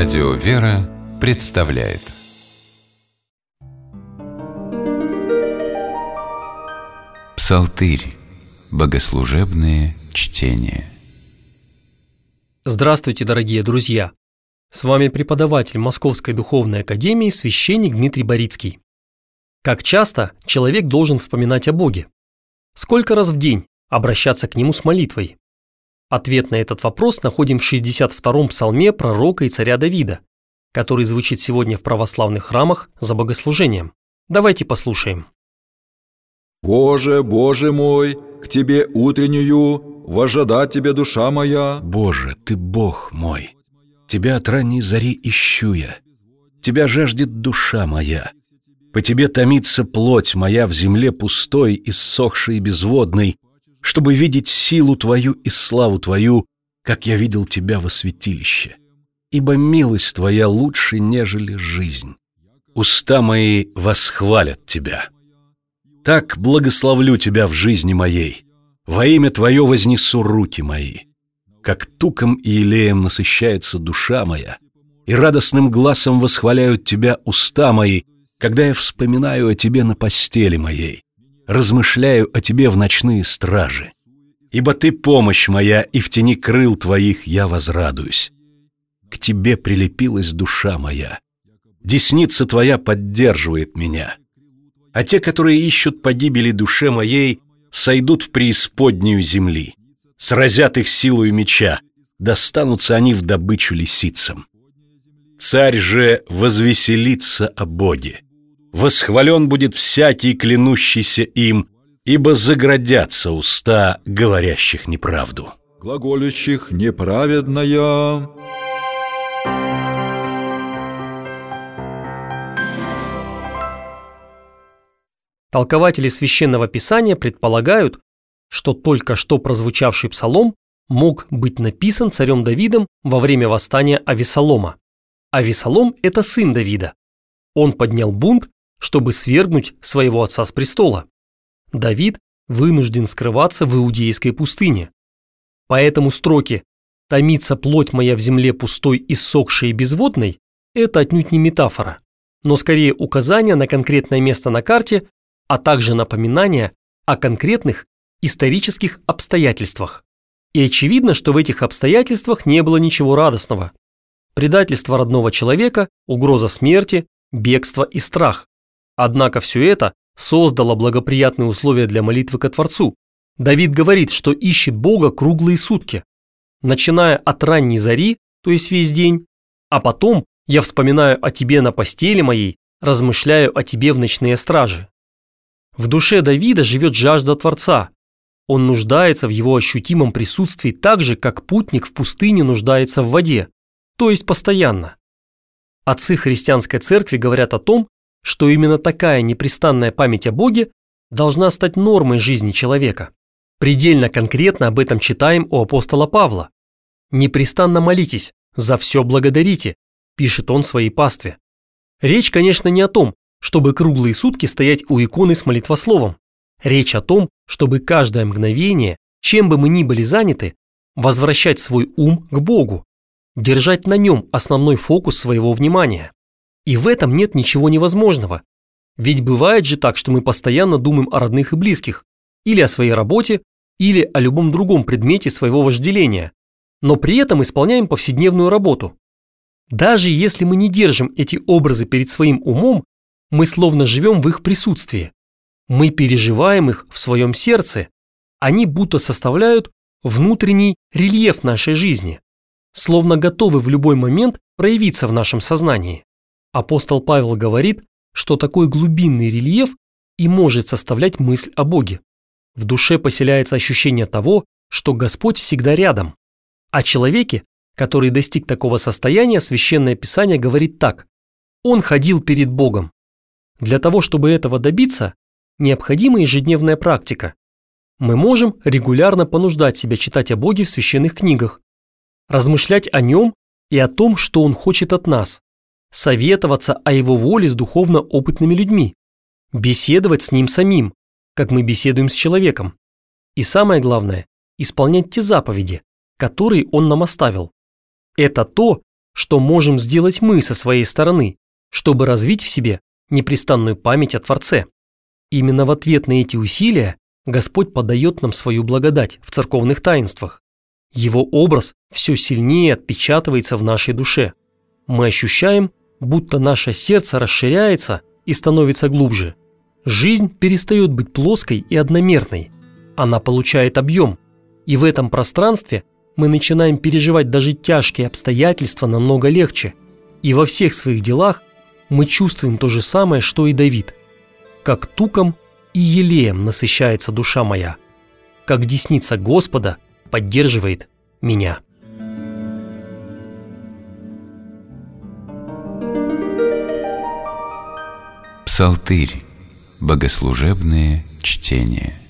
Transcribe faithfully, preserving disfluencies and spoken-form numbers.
Радио «Вера» представляет Псалтырь. Богослужебные чтения. Здравствуйте, дорогие друзья! С вами преподаватель Московской духовной академии священник Дмитрий Борицкий. Как часто человек должен вспоминать о Боге? Сколько раз в день обращаться к Нему с молитвой? Ответ на этот вопрос находим в шестьдесят втором псалме пророка и царя Давида, который звучит сегодня в православных храмах за богослужением. Давайте послушаем. «Боже, Боже мой, к Тебе утреннюю, возжадать Тебе душа моя». Боже, Ты Бог мой, Тебя от ранней зари ищу я, Тебя жаждет душа моя. По Тебе томится плоть моя в земле пустой, иссохшей и безводной, чтобы видеть силу Твою и славу Твою, как я видел Тебя во святилище. Ибо милость Твоя лучше, нежели жизнь. Уста мои восхвалят Тебя. Так благословлю Тебя в жизни моей, во имя Твое вознесу руки мои. Как туком и елеем насыщается душа моя, и радостным гласом восхваляют Тебя уста мои, когда я вспоминаю о Тебе на постели моей, размышляю о Тебе в ночные стражи. Ибо Ты помощь моя, и в тени крыл Твоих я возрадуюсь. К Тебе прилепилась душа моя, десница Твоя поддерживает меня. А те, которые ищут погибели душе моей, сойдут в преисподнюю земли, сразят их силою меча, достанутся они в добычу лисицам. Царь же возвеселится о Боге. Восхвален будет всякий, клянущийся им, ибо заградятся уста говорящих неправду. Глаголющих неправедная. Толкователи Священного Писания предполагают, что только что прозвучавший псалом мог быть написан царем Давидом во время восстания Авессалома. Авессалом – это сын Давида. Он поднял бунт, чтобы свергнуть своего отца с престола. Давид вынужден скрываться в иудейской пустыне. Поэтому строки «томится плоть моя в земле пустой, иссохшей и безводной» – это отнюдь не метафора, но скорее указание на конкретное место на карте, а также напоминание о конкретных исторических обстоятельствах. И очевидно, что в этих обстоятельствах не было ничего радостного. Предательство родного человека, угроза смерти, бегство и страх. Однако все это создало благоприятные условия для молитвы ко Творцу. Давид говорит, что ищет Бога круглые сутки, начиная от ранней зари, то есть весь день, а потом я вспоминаю о Тебе на постели моей, размышляю о Тебе в ночные стражи. В душе Давида живет жажда Творца. Он нуждается в Его ощутимом присутствии так же, как путник в пустыне нуждается в воде, то есть постоянно. Отцы христианской церкви говорят о том, что именно такая непрестанная память о Боге должна стать нормой жизни человека. Предельно конкретно об этом читаем у апостола Павла. «Непрестанно молитесь, за все благодарите», пишет он своей пастве. Речь, конечно, не о том, чтобы круглые сутки стоять у иконы с молитвословом. Речь о том, чтобы каждое мгновение, чем бы мы ни были заняты, возвращать свой ум к Богу, держать на нем основной фокус своего внимания. И в этом нет ничего невозможного. Ведь бывает же так, что мы постоянно думаем о родных и близких, или о своей работе, или о любом другом предмете своего вожделения, но при этом исполняем повседневную работу. Даже если мы не держим эти образы перед своим умом, мы словно живем в их присутствии. Мы переживаем их в своем сердце. Они будто составляют внутренний рельеф нашей жизни, словно готовы в любой момент проявиться в нашем сознании. Апостол Павел говорит, что такой глубинный рельеф и может составлять мысль о Боге. В душе поселяется ощущение того, что Господь всегда рядом. О человеке, который достиг такого состояния, Священное Писание говорит так: «Он ходил перед Богом». Для того, чтобы этого добиться, необходима ежедневная практика. Мы можем регулярно понуждать себя читать о Боге в священных книгах, размышлять о Нем и о том, что Он хочет от нас, советоваться о Его воле с духовно опытными людьми, беседовать с Ним самим, как мы беседуем с человеком. И самое главное – исполнять те заповеди, которые Он нам оставил. Это то, что можем сделать мы со своей стороны, чтобы развить в себе непрестанную память о Творце. Именно в ответ на эти усилия Господь подает нам свою благодать в церковных таинствах. Его образ все сильнее отпечатывается в нашей душе. Мы ощущаем, будто наше сердце расширяется и становится глубже. Жизнь перестает быть плоской и одномерной. Она получает объем, и в этом пространстве мы начинаем переживать даже тяжкие обстоятельства намного легче, и во всех своих делах мы чувствуем то же самое, что и Давид. Как туком и елеем насыщается душа моя, как десница Господа поддерживает меня. Псалтырь. Богослужебные чтения.